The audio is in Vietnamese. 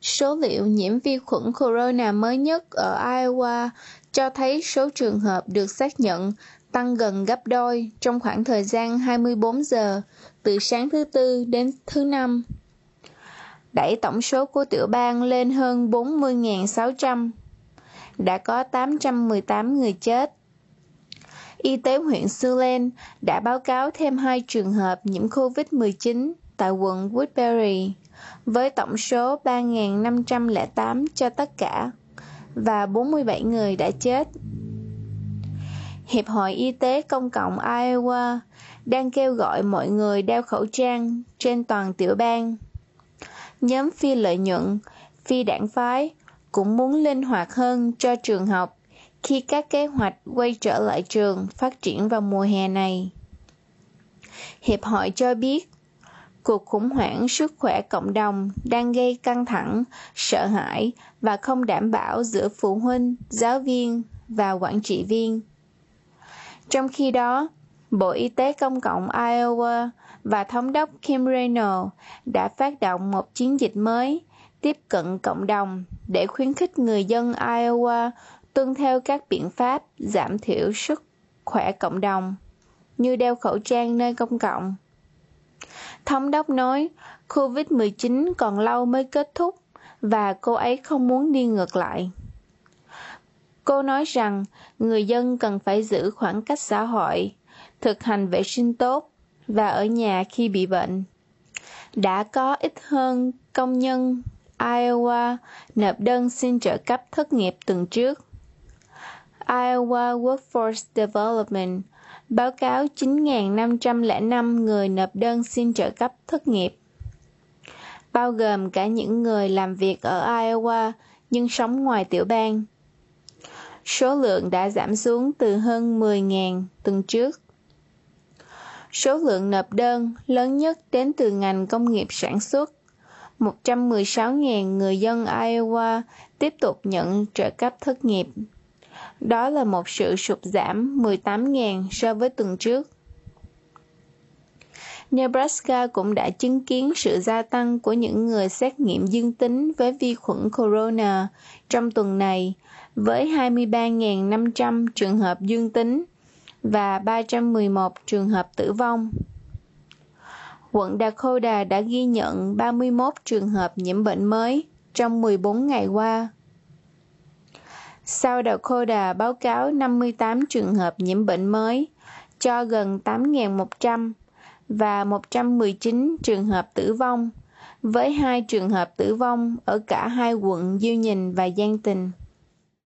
Số liệu nhiễm vi khuẩn corona mới nhất ở Iowa cho thấy số trường hợp được xác nhận tăng gần gấp đôi trong khoảng thời gian 24 giờ từ sáng thứ Tư đến thứ Năm, đẩy tổng số của tiểu bang lên hơn 40.600. Đã có 818 người chết. Y tế huyện Siouxland đã báo cáo thêm 2 trường hợp nhiễm COVID-19 tại quận Woodbury, với tổng số 3.508 cho tất cả, và 47 người đã chết. Hiệp hội Y tế Công cộng Iowa đang kêu gọi mọi người đeo khẩu trang trên toàn tiểu bang. Nhóm phi lợi nhuận, phi đảng phái cũng muốn linh hoạt hơn cho trường học khi các kế hoạch quay trở lại trường phát triển vào mùa hè này. Hiệp hội cho biết, cuộc khủng hoảng sức khỏe cộng đồng đang gây căng thẳng, sợ hãi và không đảm bảo giữa phụ huynh, giáo viên và quản trị viên. Trong khi đó, Bộ Y tế Công cộng Iowa và Thống đốc Kim Reynolds đã phát động một chiến dịch mới tiếp cận cộng đồng để khuyến khích người dân Iowa tuân theo các biện pháp giảm thiểu sức khỏe cộng đồng, như đeo khẩu trang nơi công cộng. Thống đốc nói COVID-19 còn lâu mới kết thúc và cô ấy không muốn đi ngược lại. Cô nói rằng người dân cần phải giữ khoảng cách xã hội, thực hành vệ sinh tốt và ở nhà khi bị bệnh. Đã có ít hơn công nhân Iowa nộp đơn xin trợ cấp thất nghiệp tuần trước. Iowa Workforce Development báo cáo 9.505 người nộp đơn xin trợ cấp thất nghiệp, bao gồm cả những người làm việc ở Iowa nhưng sống ngoài tiểu bang. Số lượng đã giảm xuống từ hơn 10.000 tuần trước. Số lượng nộp đơn lớn nhất đến từ ngành công nghiệp sản xuất. 116.000 người dân Iowa tiếp tục nhận trợ cấp thất nghiệp. Đó là một sự sụt giảm 18.000 so với tuần trước. Nebraska cũng đã chứng kiến sự gia tăng của những người xét nghiệm dương tính với vi khuẩn corona trong tuần này, với 23.500 trường hợp dương tính và 311 trường hợp tử vong. Quận Dakota đã ghi nhận 31 trường hợp nhiễm bệnh mới trong 14 ngày qua. South Dakota báo cáo 58 trường hợp nhiễm bệnh mới, cho gần 8.100 và 119 trường hợp tử vong, với 2 trường hợp tử vong ở cả hai quận Union và Yankton.